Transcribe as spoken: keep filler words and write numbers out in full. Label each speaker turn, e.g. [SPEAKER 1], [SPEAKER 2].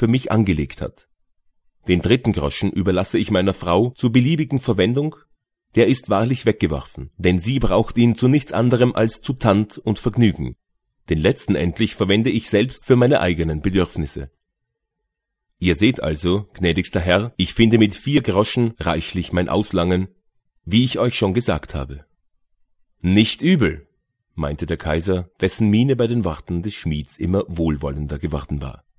[SPEAKER 1] für mich angelegt hat. Den dritten Groschen überlasse ich meiner Frau zur beliebigen Verwendung, der ist wahrlich weggeworfen, denn sie braucht ihn zu nichts anderem als zu Tand und Vergnügen. Den letzten endlich verwende ich selbst für meine eigenen Bedürfnisse. Ihr seht also, gnädigster Herr, ich finde mit vier Groschen reichlich mein Auslangen, wie ich euch schon gesagt habe. Nicht übel, meinte der Kaiser, dessen Miene bei den Worten des Schmieds immer wohlwollender geworden war.